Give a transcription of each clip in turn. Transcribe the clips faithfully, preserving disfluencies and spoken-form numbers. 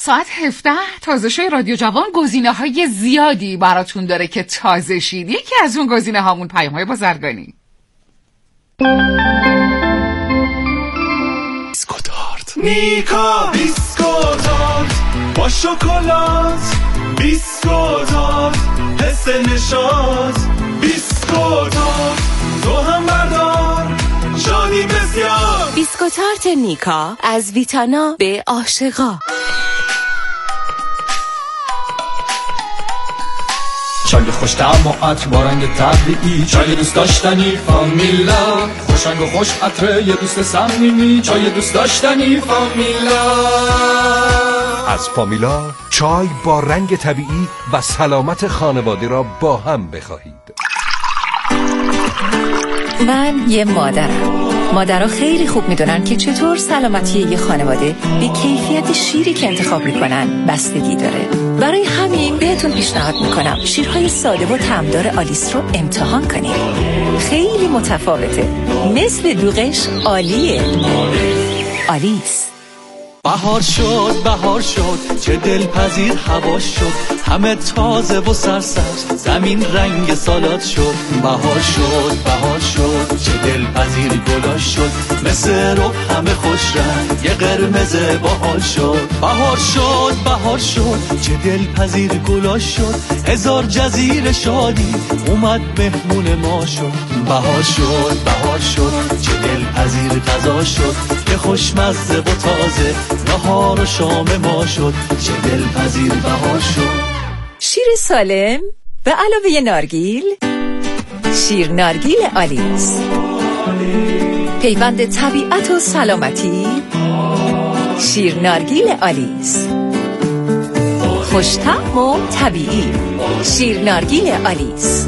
ساعت هفده تازه شوی رادیو جوان گزینه های زیادی براتون داره که تازه شید. یکی از اون گزینه هامون پیام های بازرگانی. بیسکوتارت نیکا بیسکوتارت با شکلات، بیسکوتارت حس نشاط، بیسکوتارت تو هم بردار شادی بسیار. بیسکوتارت نیکا از ویتانا به عاشقا. چای خوش طعم و عطر با رنگ طبیعی، چای دوست داشتنی فامیلا، خوش رنگ و خوش عطر یه دوست صمیمی، چای دوست داشتنی فامیلا. از فامیلا چای با رنگ طبیعی و سلامت خانواده را با هم بخواهید. من یه مادرم. مادرها خیلی خوب میدونن که چطور سلامتی یه خانواده به کیفیت شیری که انتخاب میکنن بستگی داره. برای همین بهتون پیشنهاد میکنم شیرهای ساده و طعمدار آلیس رو امتحان کنید. خیلی متفاوته، مثل دوغش عالیه. آلیس. بهار شد بهار شد چه دلپذیر هوا شد، همه تازه و سرسبز زمین رنگ سالاد شد. بهار شد بهار شد چه دلپذیر گلا شد، مثل رب همه خوش رنگ یه قرمز باحال شد. بهار شد بهار شد چه دلپذیر گلا شد، هزار جزیره شادی اومد مهمون ما شد. بهار شد بهار شد چه دلپذیر غذا شد، که خوشمزه و تازه نهار و شام ما شد. چه دلپذیر بهار شد. شیر سالم به علاوه نارگیل، شیر نارگیل آلیس. پیوند طبیعت و سلامتی، شیر نارگیل آلیس. خوش‌طعم و طبیعی، شیر نارگیل آلیس.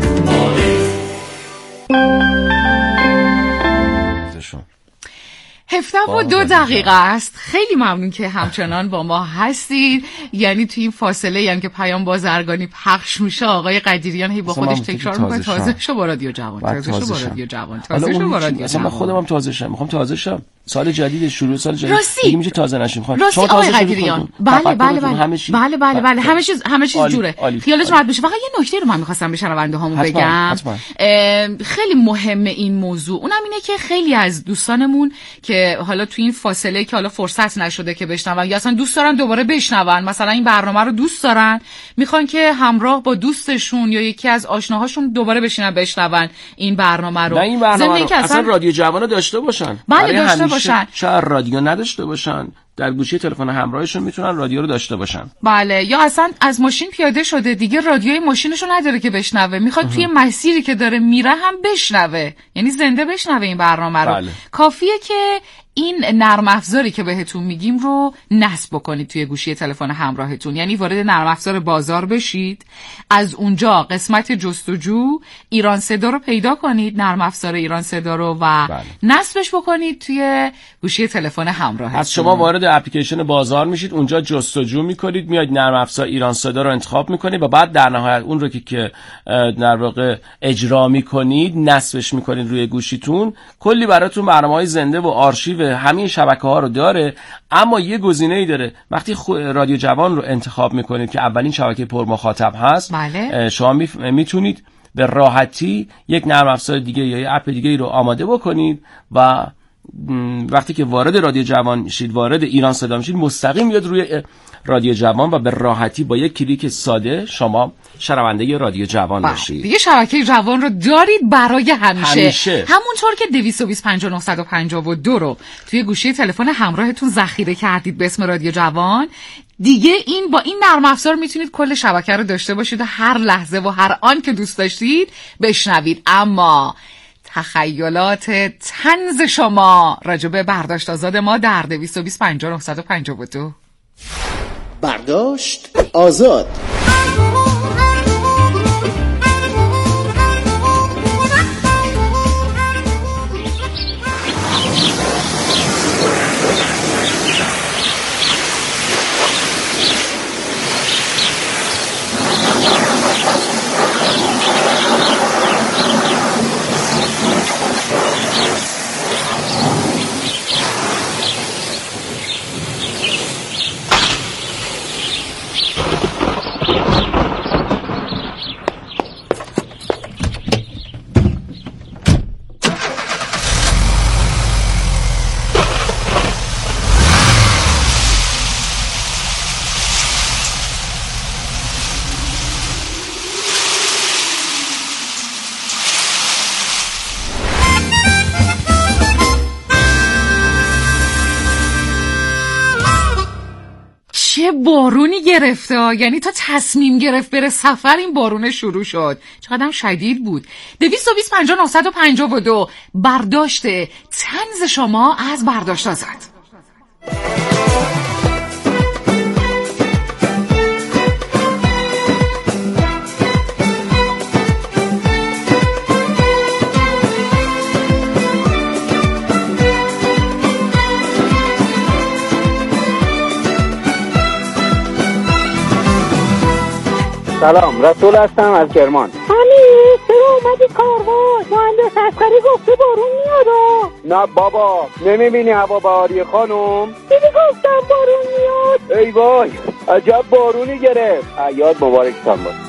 هفته و دو دقیقه است. خیلی ممنون که همچنان با ما هستید. یعنی توی این فاصله یعنی که پیام بازرگانی پخش میشه آقای قدیریان هی با خودش تکرار میکنه تازه شو با رادیو جوان، تازه شو با رادیو جوان، تازه شو با رادیو جوان. من خودم هم تازه شم، میخوام تازه شم. سال جدید شروع سال جدید دیگه میشه تازه نشیم. خواهد راستی آقای قدیریان بله بله بله بله بله بله همه چیز همه چیز جوره، خیالت راحت بشه. فقط یه نکته رو من می‌خواستم به شنونده هامون بگم، خیلی مهمه این موضوع. اونم اینه که خیلی از دوستانمون که حالا تو این فاصله که حالا فرصت نشده که بشنون یا اصلا دوست دارن دوباره بشنون، مثلا این برنامه رو دوست دارن میخوان که همراه با دوستشون یا یکی از آشناهاشون دوباره بشینن بشنون این برنامه رو. نه این برنامه رو اصلا, اصلا رادیو جوان رو داشته باشن، بله داشته باشن، شاید رادیو نداشته باشن، در گوشی تلفن همراهشون میتونن رادیو رو داشته باشن. بله، یا اصلا از ماشین پیاده شده دیگه رادیوی ماشینشو نداره که بشنوه، میخواد توی مسیری که داره میره هم بشنوه، یعنی زنده بشنوه این برنامه رو. بله. کافیه که این نرم افزاری که بهتون میگیم رو نصب بکنید توی گوشی تلفن همراهتون، یعنی وارد نرم افزار بازار بشید، از اونجا قسمت جستجو ایران صدا رو پیدا کنید، نرم افزار ایران صدا رو و بله. نصبش بکنید توی گوشی تلفن همراهتون. از شما وارد اپلیکیشن بازار میشید، اونجا جستجو میکنید، میاد نرم افزار ایران صدا رو انتخاب میکنید و بعد در نهایت اون رو که که در واقع اجرا میکنید نصبش میکنید روی گوشیتون. کلی براتون برنامه‌های زنده و آرشیو همین شبکه‌ها رو داره. اما یه گزینه‌ای داره، وقتی رادیو جوان رو انتخاب میکنید که اولین شبکه پر مخاطب هست، بله. شما میتونید به راحتی یک نرم افزار دیگه یا یک اپ دیگه رو آماده بکنید و وقتی که وارد رادیو جوان میشید، وارد ایران صدا میشید، مستقیم میاد روی رادیو جوان و به راحتی با یک کلیک ساده شما شنونده رادیو جوان باشید. دیگه شبکه جوان رو دارید برای همیشه. همیشه. همونطور که دویست و بیست پنجاه و نه صد و پنجاه و دو رو توی گوشی تلفن همراهتون ذخیره کردید به اسم رادیو جوان، دیگه این با این نرم افزار میتونید کل شبکه رو داشته باشید و هر لحظه و هر آن که دوست داشتید بشنوید. اما تخیلات طنز شما راجع به برداشت آزاد ما در دویست و بیست پنجاه و نه صد و پنجاه و دو. برداشت آزاد. چه بارونی گرفته، یعنی تا تصمیم گرفت بره سفر این بارون شروع شد. چقدر شدید بود. دویست و بیست پنجاه نهصد و پنجاه و دو برداشت طنز شما از برداشت آزاد. سلام، رسول هستم از کرمان. علی چرا اومدی کاروان؟ مهندس عسکری گفته بارون میاد. نه بابا، نمیبینی هوا بهاریه خانم؟ دیدی گفتم بارون میاد. ای وای، عجب بارونی گرفت. عیاد مبارکتان باشه.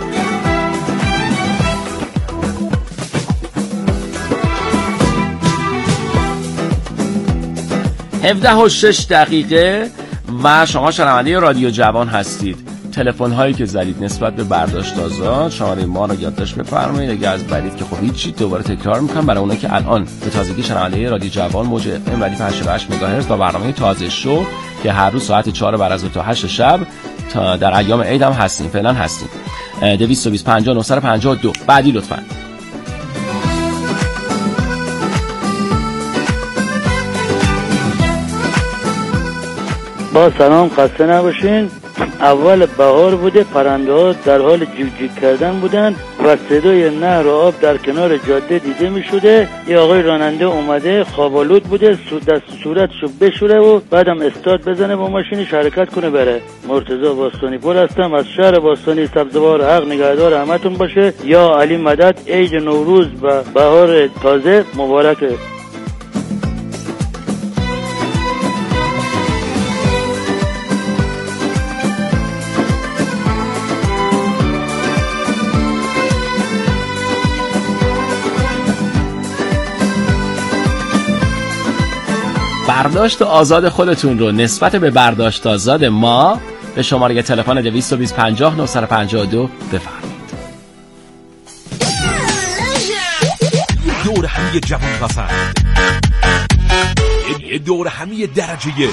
هفده و شش دقیقه و شما شنونده رادیو جوان هستید. تلفن هایی که زدید نسبت به برداشت آزاد شماره ما رو یادداشت بفرمایید. اگه از بعدید که خب هیچی، دوباره تکرار میکنم برای اونایی که الان به تازگی شنونده رادیو جوان موج اف ام ولی هشتاد و هشت مگاهرتز با برنامه تازه شو که هر روز ساعت چهار بعد از ظهر تا هشت شب تا در ایام عید هم هستیم. فعلا هستیم. دویست و بیست پنجاه نهصد و پنجاه و دو بعدی لطفاً. با سلام، خسته نباشین. اول بهار بوده، پرنده ها در حال جیک جیک کردن بودن و صدای نهر و آب در کنار جاده دیده می شده. یه آقای راننده اومده خوابالود بوده، دست صورتشو بشوره و بعدم استارت بزنه با ماشینش حرکت کنه بره. مرتضی باستانی پور هستم از شهر باستانی. سبزوار حق نگهدار همتون باشه. یا علی مدد. عید نوروز و بهار تازه مبارکه. برداشت آزاد خودتون رو نسبت به برداشت آزاد ما به شماره تلفن دویست و بیست پنجاه نهصد و پنجاه و دو بفرمایید. دور همی جوان پسند، یه دور همی درجه یک،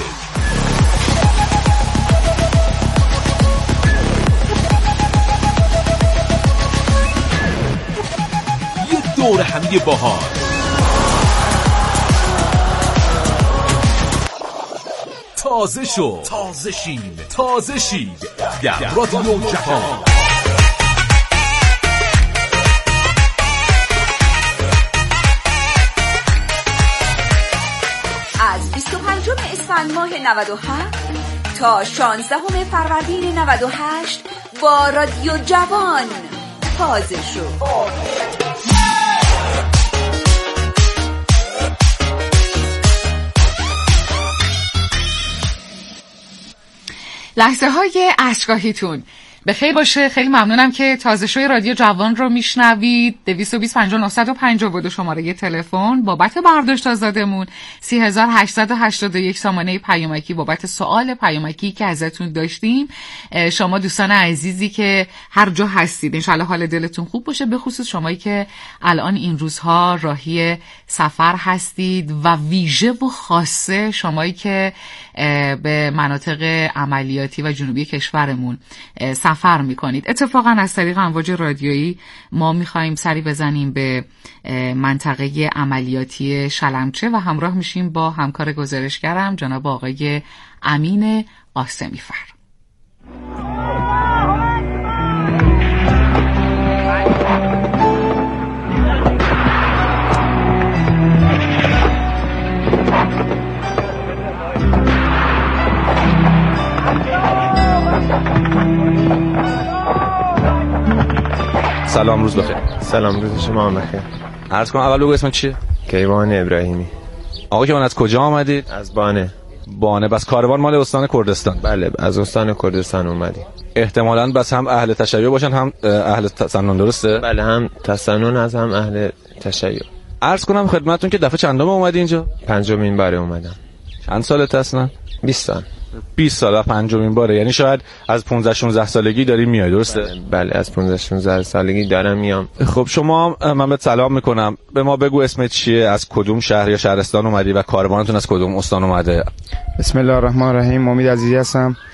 یه دور همی باحال، تازه شو، تازه شین، تازه شید در رادیو جوان. از بیست و پنجم اسفند ماه نود و هفت تا شانزدهم فروردین نود و هشت با رادیو جوان تازه شو. لحظه های اشکاهیتون به خیر باشه. خیلی ممنونم که تازه شوی رادیو جوان رو میشنوید. دویست و بیست پنجاه نهصد و پنجاه و دو شماره یه تلفن بابت برداشت آزادمون، سی هزار و هشتصد و هشتاد و یک سامانه پیامکی بابت سوال پیامکی که ازتون داشتیم. شما دوستان عزیزی که هر جا هستید انشالله حال دلتون خوب باشه، به خصوص شمایی که الان این روزها راهی سفر هستید و ویژه و خاصه شمایی که به مناطق عملیاتی و جنوبی کشورمون سفر میکنید. اتفاقا از طریق امواج رادیویی ما میخواییم سری بزنیم به منطقه عملیاتی شلمچه و همراه میشیم با همکار گزارشگرم جناب آقای امین قاسمی فر. سلام، روز بخیر. سلام، روز شما هم بخیر. عرض کنم اول بگو اسمت چیه؟ کیوان ابراهیمی. آقا کیوان از کجا آمدید؟ از بانه. بانه. بس کاروان مال استان کردستان؟ بله، از استان کردستان اومدیم. احتمالاً بس هم اهل تشیع باشن هم اهل تسنن، درسته؟ بله، هم تسنن از هم اهل تشیع. عرض کنم خدمتتون که دفعه چندم اومدی اینجا؟ پنجمین باره اومدم. چند سالت اصلا؟ بیست سال. بیست سال و پنجمین باره، یعنی شاید از پانزده شانزده سالگی داری میای، درسته؟ بله, بله از پانزده شانزده سالگی دارم میام. خب شما، من بهت سلام میکنم. به ما بگو اسمت چیه، از کدوم شهر یا شهرستان اومدی و کاروانتون از کدوم استان اومده؟ بسم الله الرحمن الرحیم. امید عزیزی هستم.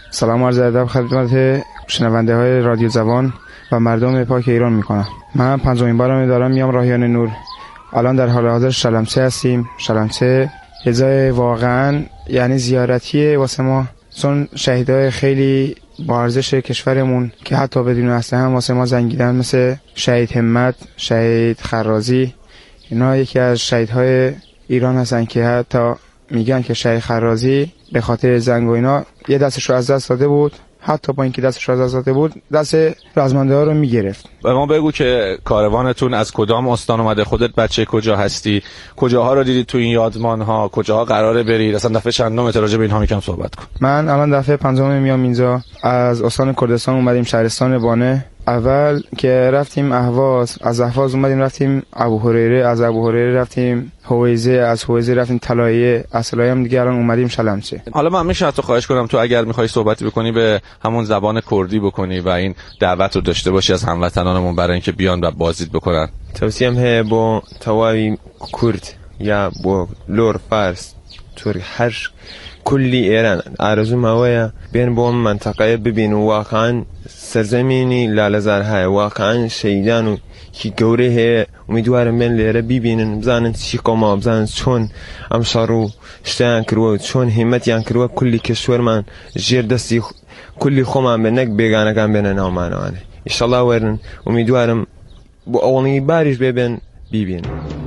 سلام عرض ادب خدمت شنونده های رادیو جوان و مردم پاک ایران میکنم. من پنجمین بارم دارم میام راهیان نور. الان در حال حاضر شلمچه هستیم. شلمچه یه جای واقعا یعنی زیارتیه واسه ما، چون شهیدای خیلی با ارزش کشورمون که حتی بدون اسلحه هم واسه ما جنگیدن، مثل شهید همت، شهید خرازی، اینا یکی از شهیدهای ایران هستن که حتی میگن که شهید خرازی به خاطر جنگ و اینا یه دستش رو از دست داده بود، حتی با اینکه دستش رو از دست داده بود دست رزمنده ها رو میگرفت. به ما بگو که کاروانتون از کدام استان اومده، خودت بچه کجا هستی، کجاها رو دیدید تو این یادمان ها، کجاها قراره برید، اصلا دفعه چندم راجع به اینها میگم صحبت کن. من الان دفعه پنجم میام اینجا. از استان کردستان اومدیم شهرستان بانه. اول که رفتیم اهواز، از اهواز اومدیم رفتیم ابو هریره، از ابو هریره رفتیم هویزه، از هویزه رفتیم طلایه، از طلایه هم دیگه الان اومدیم شلمچه. حالا من میشه تو خواهش کنم تو اگر میخوای صحبتی بکنی به همون زبان کردی بکنی و این دعوت رو داشته باشی از هموطنانمون برای اینکه بیان و بازدید بکنن. توصیم هه با توایی کرد یا با لور فارس توری هر کلی ایران آرزو ماویه بین با منطقه ببین واقعا سرزمینی لالزارهای واقعا شیدانو که گوره هه امیدوارم من لیره ببینن بزنن چی قوما بزنن چون امشارو شتان کرو چون همت یان کرو کلی کشور من جیر دستی کلی خوما منک بیگانه کن بین نامانه ان شاء الله ورن امیدوارم با اولین بارش ببین ببین.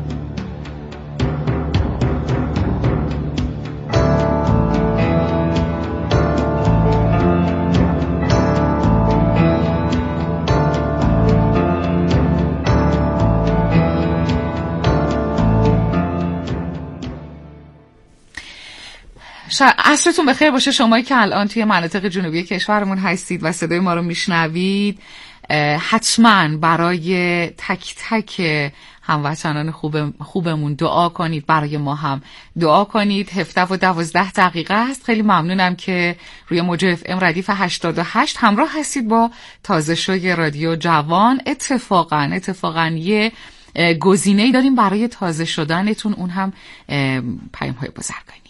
عصرتون بخیر باشه شمایی که الان توی مناطق جنوبی کشورمون هستید و صدای ما رو میشنوید. حتما برای تک تک هموطنان خوب خوبمون دعا کنید، برای ما هم دعا کنید. هفده و دوازده دقیقه است. خیلی ممنونم که روی موج اف ام ردیف هشتاد و هشت همراه هستید با تازه شوی رادیو جوان. اتفاقا اتفاقا یه گزینه‌ای داریم برای تازه شدنتون، اون هم پیام‌های بازرگانی.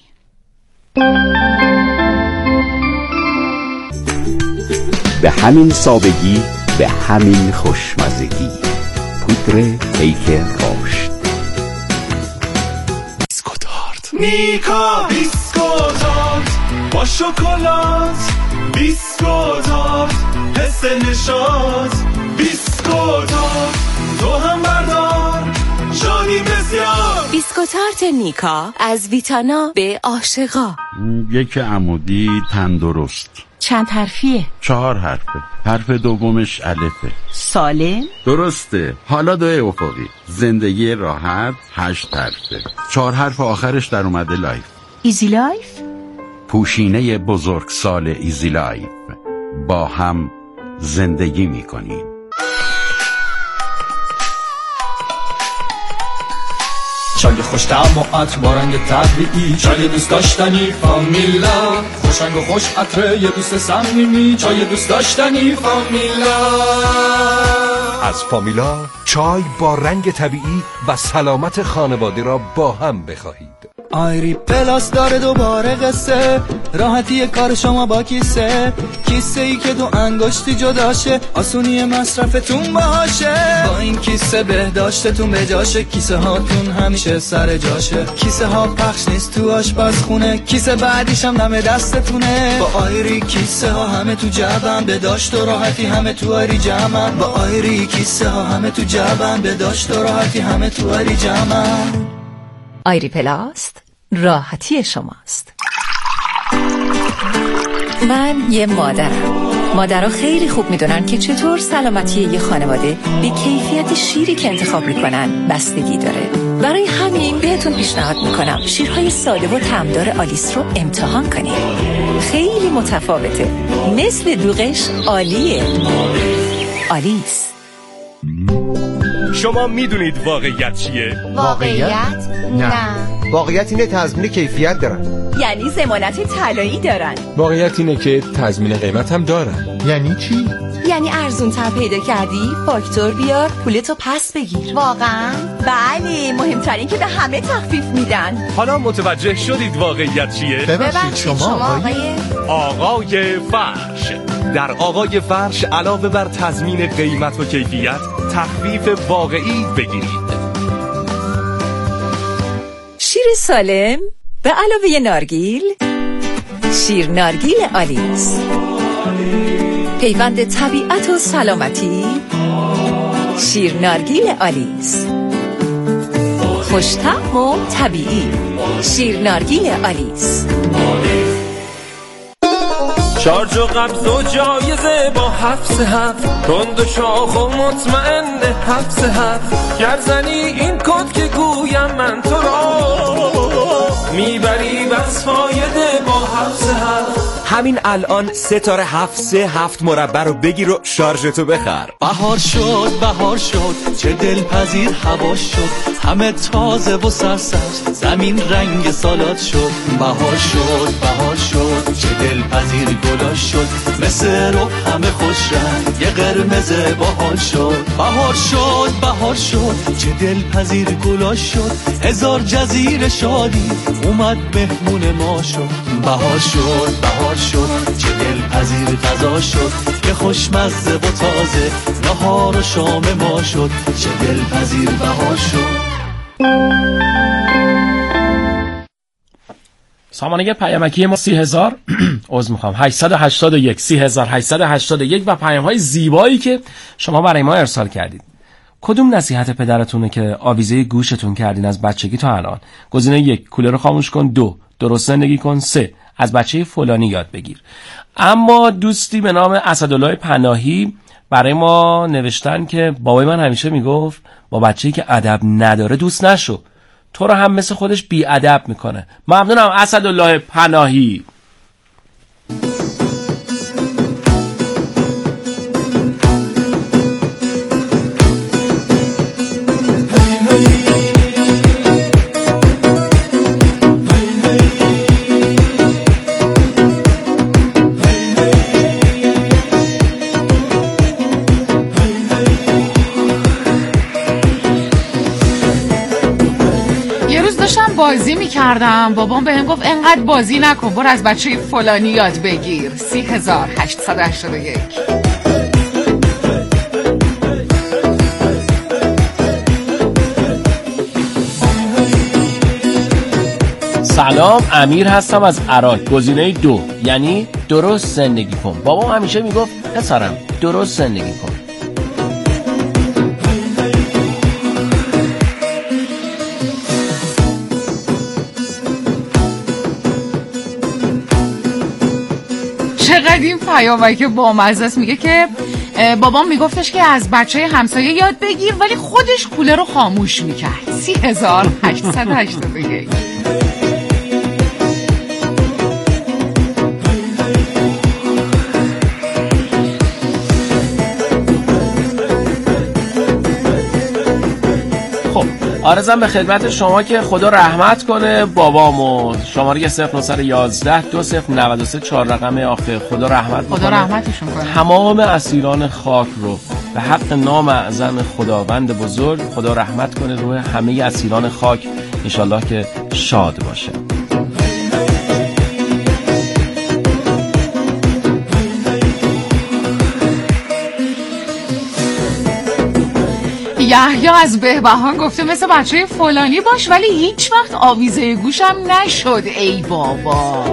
به همین سادگی، به همین خوشمزگی، پودر پیک راشد. بیسکوتارت نیکا بیسکوتارت با شکلات، بیسکوتارت حس نشاط، بیسکوتارت تو هم بردار شادی بسیار. بیسکوتارت نیکا از ویتانا به عاشقا. یک عمودی تندرست. چند حرفیه؟ چهار حرفه. حرف دومش الفه. سالم؟ درسته. حالا دوی افقی. زندگی راحت هشت حرفه. چهار حرف آخرش در اومده لایف. ایزی لایف؟ پوشینه بزرگسال ایزی لایف. با هم زندگی میکنیم. چای خوش طعم و عطر با رنگ طبیعی، چای دوست داشتنی فامیلا، خوش رنگ و خوش عطر یه دوست صمیمی، چای دوست داشتنی فامیلا. از فامیلا چای با رنگ طبیعی و سلامت خانواده را با هم بخواهید. آیری پلاس داره دوباره قصه، راحتی کار شما با کیسه، کیسه ای که دو انگشتی جداشه، آسونی مصرفتون باشه. با این کیسه بهداشتتون بجاشه، کیسه هاتون همیشه سر جاشه، کیسه ها پخش نیست تو آشپزخونه، کیسه بعدیش هم دم دستتونه. با آیری کیسه ها همه تو جعبن، به داشت و راحتی همه تو آیری جمعن. با آیری کیسه ها همه تو جعبن، به داشت و راحتی همه تو آیری جمعن. آیری پلاست راحتی شماست. من یه مادرم. مادرها خیلی خوب میدونن که چطور سلامتی یه خانواده به کیفیت شیری که انتخاب میکنن بستگی داره. برای همین بهتون پیشنهاد میکنم شیرهای ساده و طعمدار آلیس رو امتحان کنید. خیلی متفاوته، مثل دوغش عالیه. آلیس. شما میدونید واقعیت چیه؟ واقعیت؟ نه. واقعیت اینه تضمین کیفیت دارن. یعنی ضمانت طلایی دارن. واقعیت اینه که تضمین قیمت هم دارن. یعنی چی؟ یعنی ارزون تر پیدا کردی؟ فاکتور بیار پولتو پس بگیر. واقعا؟ بله، مهمترین که به همه تخفیف میدن. حالا متوجه شدید واقعیت چیه؟ ببخشید شما آقای آقای فرش. در آقای فرش علاوه بر تضمین قیمت و کیفیت، تخفیف واقعی بگیرید. شیر سالم به علاوه نارگیل، شیر نارگیل آلیس، پیوند طبیعت و سلامتی. شیر نارگیل آلیس، خوش‌طعم و طبیعی. شیر نارگیل آلیس. شارژ و قبض و جایزه با حفظ هفت، تند و شاخ و مطمئن حفظ هفت. گرزنی این کد که گویم من تو را، میبری بس فایده با حفظ هفت. همین الان ستاره هفت سه هفت مربع رو بگیر و شارژتو بخر. بهار شد بهار شد چه دلپذیر هوا شد، همه تازه و سرسبز زمین رنگ سالاد شد. بهار شد بهار شد چه دلپذیر گلا شد، مثل رو همه خوش رنگ یه قرمز باحال شد. بهار شد بهار شد چه دلپذیر گلا شد، هزار جزیره شادی اومد مهمون ما شد. بهار شد بهار شد چه دلپذیر غذا شد، که خوشمزه و تازه نهار و شام ما شد. چه دلپذیر بهار شد. سامانه پیامکی ما سی هزار عذر میخوام هشتصد و هشتاد و یک سی هزار هشتصد و هشتاد و یک و پیام های زیبایی که شما برای ما ارسال کردید. کدوم نصیحت پدرتونه که آویزه گوشتون کردین از بچگی تا الان؟ گزینه یک، کولر رو خاموش کن. دو، درست زندگی کن. سه، از بچه فلانی یاد بگیر. اما دوستی به نام اسدالله پناهی برای ما نوشتن که بابای من همیشه میگفت با بچه‌ای که ادب نداره دوست نشو، تو رو هم مثل خودش بی ادب میکنه. ممنونم اسدالله پناهی. بازی میکردم، بابام بهم گفت انقدر بازی نکن، برو از بچه فلانی یاد بگیر. سی هزار هشتصد و هشتاد و یک. سلام، امیر هستم از عراق. گزینه دو، یعنی درست زندگی کن. بابام همیشه میگفت پسرم درست زندگی کن. چقدر این پیامک که با مزه است. میگه که بابام میگفتش که از بچه همسایه یاد بگیر، ولی خودش کولر رو خاموش میکرد. سی هزار هشتصد و هشتاد و یک. آرزم به خدمت شما که خدا رحمت کنه بابامو. شماره صفر نهصد و یازده دو صفر نود و سه چهار رقم آخر. خدا رحمت خدا رحمتشون کنه تمام اسیران خاک رو به حق نام اعظم خداوند بزرگ. خدا رحمت کنه روی همه اسیران خاک، انشالله که شاد باشه. یحیی از بهبهان گفته مثل بچه فلانی باش، ولی هیچ وقت آویزه گوشم نشد. ای بابا.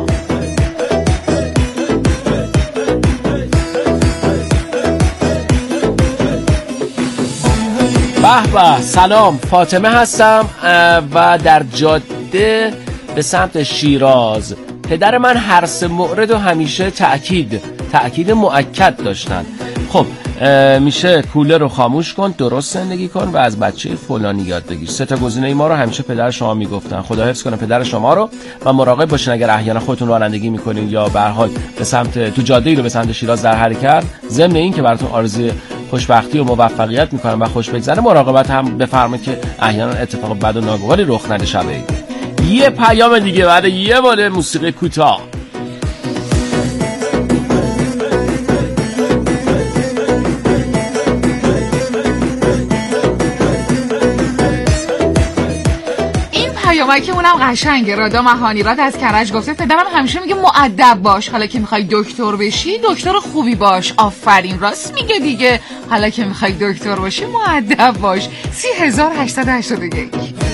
به به، سلام، فاطمه هستم و در جاده به سمت شیراز. پدر من هر سه مورد و همیشه تأکید تأکید مؤکد داشتن. خب میشه کولر رو خاموش کن، درست زندگی کن و از بچه فلانی یاد بگیر. سه تا گزینه ما رو همیشه پدر شما میگفتن. خدا حفظ کنه پدر شما رو و مراقب باشین اگر احیانا خودتون رانندگی میکنین یا به هر حال به سمت تو جاده‌ای رو به سمت شیراز در حرکت، ضمن این که براتون آرزوی خوشبختی و موفقیت میکنم و خوش بگذره، مراقبت هم بفرمایید که احیانا اتفاق بد و ناگواری رخ نده شبه. یه پیام دیگه بعد یه بار موسیقی کوتاه. پیامک اونم قشنگه. رادا مهانیراد از کرج گفته پدرم همیشه میگه مؤدب باش، حالا که میخوای دکتر بشی دکتر خوبی باش. آفرین، راست میگه دیگه، حالا که میخوای دکتر باشی مؤدب باش. سی هزار هشتصد و هشتاد و یک.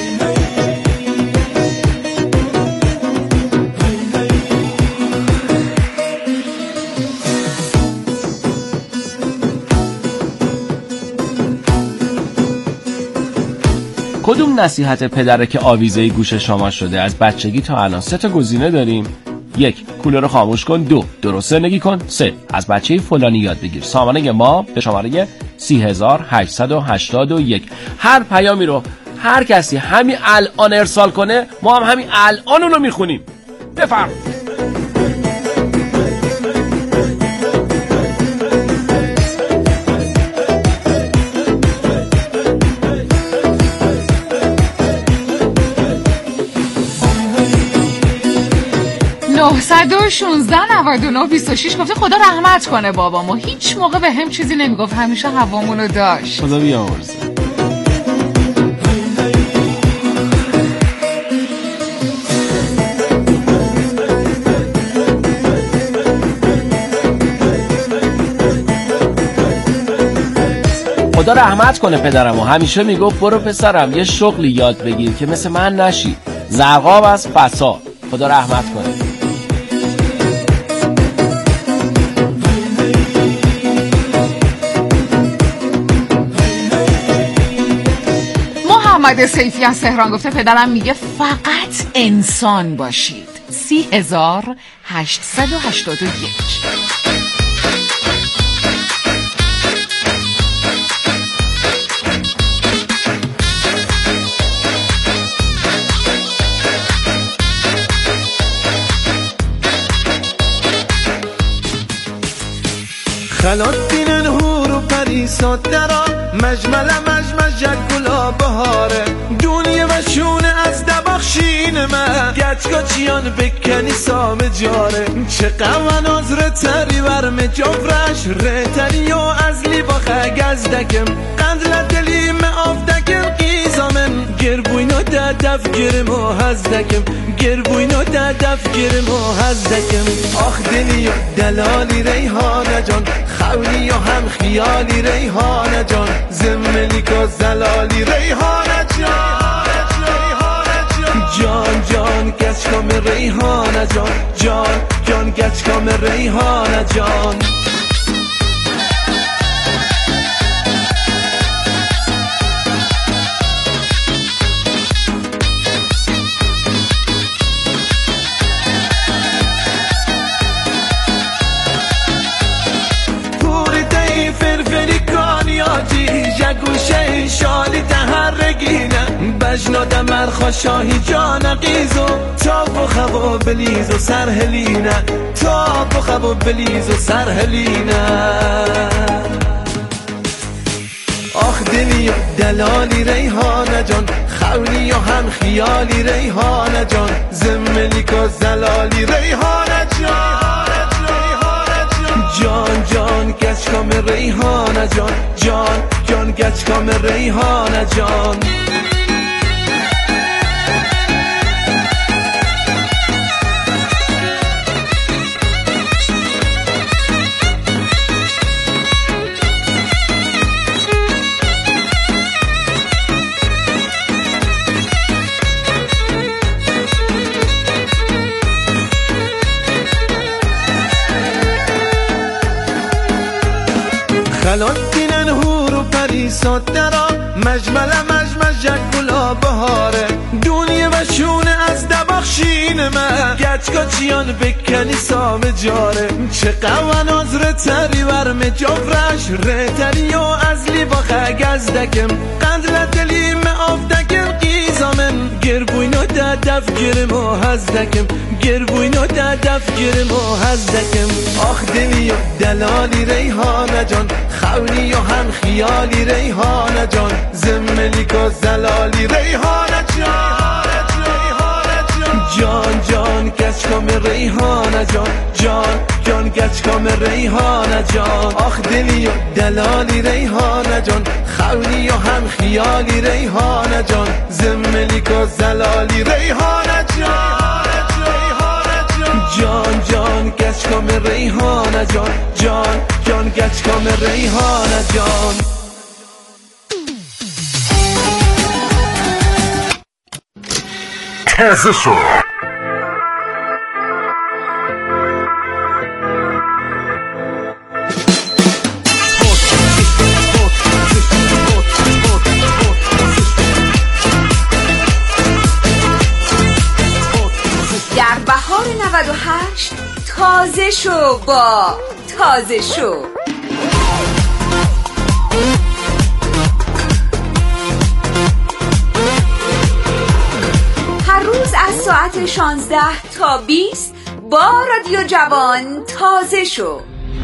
کدوم نصیحت پدره که آویزه گوش شما شده از بچگی تا الان؟ سه تا گزینه داریم. یک، کولر رو خاموش کن. دو، درست زندگی کن. سه، از بچه فلانی یاد بگیر. سامانه ما به شماره سی هزار هشتصد و هشتاد و یک. هر پیامی رو هر کسی همین الان ارسال کنه ما هم همین الان اونو میخونیم. بفرمایید. نهصد و شانزده نود و نه بیست و شش گفته خدا رحمت کنه بابامو، هیچ موقع به هم چیزی نمیگفت، همیشه هوامونو داشت. خدا بیامرزه. خدا رحمت کنه پدرمو، همیشه میگفت برو پسرم یه شغلی یاد بگیر که مثل من نشی، زرقاب از فساد. خدا رحمت کنه. محمد سیفی از تهران گفته پدرم میگه فقط انسان باشید. سی هزار هشتصد و هشتاد و یک. خلات دینن هور و پریسات درا مجمل مجمج گلا بهاره دنیا و شونه از دباخشین من گچگاچیان بکنی سام جاره چه قوان از رتری ورم جفرش رتری و از لیباخه گزدکم قندل دلیم آفدکم قیزامن گربوینو ددف گرم و هزدکم گربوینو ددف گرم و هزدکم آخ دلی و دلالی ریحانه جان خولی و هم خیالی ریحانه جان زملیک و زلالی ریحانه جان جان جان گچکام ریحانه جان جان جان گچکام ریحانه جان گوشه شالی تهرگینه بجنا دمر خوشاهی جان قیزو تاب و خبا بلیز و سرهلینه تاب و خبا بلیز و سرهلینه آخ دلی و دلالی ریحانه جان خولی و هم خیالی ریحانه جان زملیک و زلالی ریحانه جان جان جان گچکام ریحانه جان جان جان گچکام ریحانه جان خلات دینن هور و پریسات درا مجمل مجمج گلا بهاره دنیا و شونه از دباخشین من گچگاچیان بکنی سام جاره چه قوان از رتری ورم جفرش رتری و از لیباخه گزدکم قندل دلیم آفدکم قیزامن گربوینو ددف گرم و هزدکم گربوینو ددف گرم و هزدکم آخ دلی و دلالی ریحانه جان خولی و هم خیالی ریحانه جان زملیک و زلالی ریحانه جان جان جان گچکام ریحانه جان جان جان گچکام ریحانه جان، آخ دلی و دلالی ریحانه جان، خولی و هم خیالی ریحانه جان، زملیک و زلالی ریحانه جان، جان جان گچکام ریحانه جان، جان جان گچکام ریحانه جان. تازه شد در بهار نود و هشت تازه شو با تازه شو. هر روز از ساعت شانزده تا بیست با رادیو جوان تازه شو.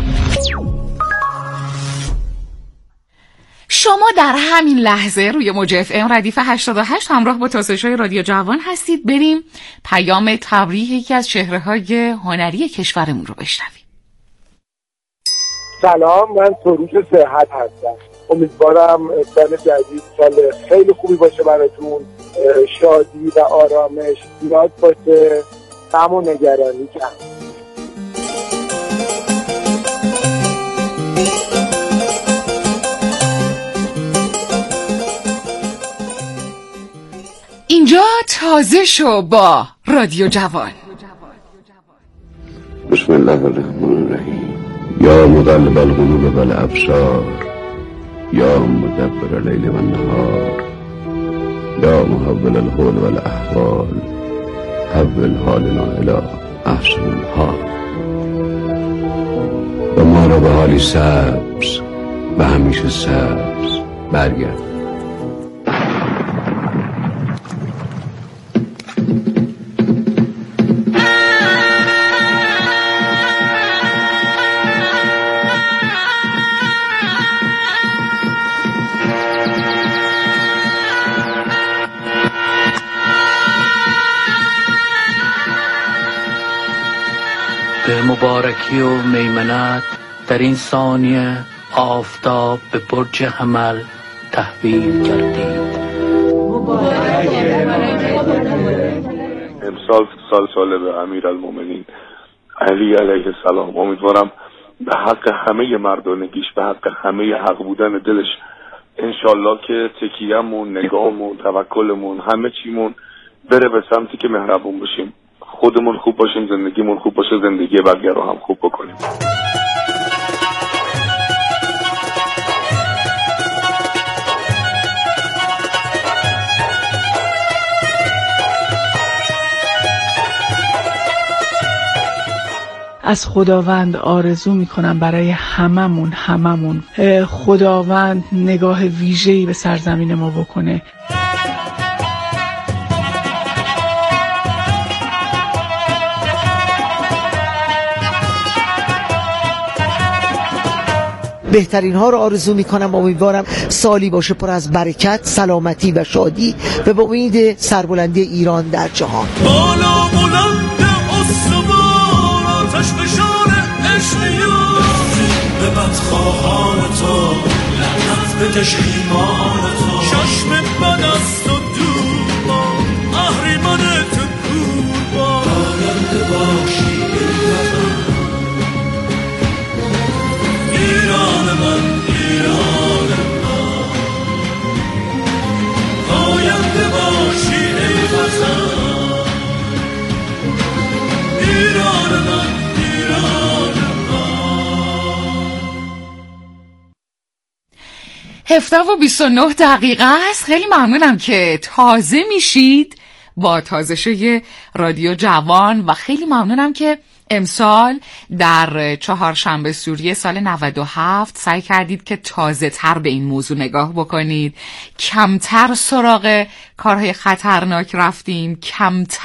شما در همین لحظه روی موج اف ام ردیف هشتاد و هشت همراه با تازه شوی رادیو جوان هستید. بریم پیام تبریک یکی از چهره‌های هنری کشورمون رو بشنویم. سلام، من سروش صحت هستم. امیدوارم سال جدید سال خیلی خوبی باشه براتون، شادی و آرامش زیاد باشه، غم و نگرانی کم. اینجا تازه شو با رادیو جوان. بسم الله الرحمن الرحیم. یا مقلب القلوب والابصار، یا مدبر اللیل والنهار، یا محول الحول والاحوال، حول حالنا الی احسن الحال. و ما را به حالی سبز و همیشه سبز برگرد. به مبارکی و میمنت در این ثانیه آفتاب به برج حمل تحویل گردید. امسال سال سال به امیرالمومنین علی علیه السلام. امیدوارم به حق همه مردانگیش، به حق همه حق بودن دلش، انشالله که تکیه‌مون، نگاهمون، توکلمون، همه چیمون بره به سمتی که مهربون باشیم، خودمون خوب باشیم، زندگیمون خوب باشه، زندگی بقیه رو هم خوب بکنیم. از خداوند آرزو میکنم برای هممون هممون خداوند نگاه ویژه‌ای به سرزمین ما بکنه. بهترین ها رو آرزو میکنم. امیدوارم سالی باشه پر از برکت، سلامتی و شادی و به امید سربلندی ایران در جهان. بالا بلند استوار آتش فشان عشقیان، به بدخواهان تو لعنت به دشیمان تو، چشم بد از تو دور با اهریمن تو کور با، پاینده باشی ایران من، ایران من، پاینده باشی ای وطن، ایران من، ایران من. هفده و بیست و نه دقیقه است. خیلی ممنونم که تازه میشید با تازه شوی رادیو جوان و خیلی ممنونم که امسال در چهارشنبه سوری سال نود و هفت سعی کردید که تازه تر به این موضوع نگاه بکنید، کمتر سراغ کارهای خطرناک رفتیم، کمتر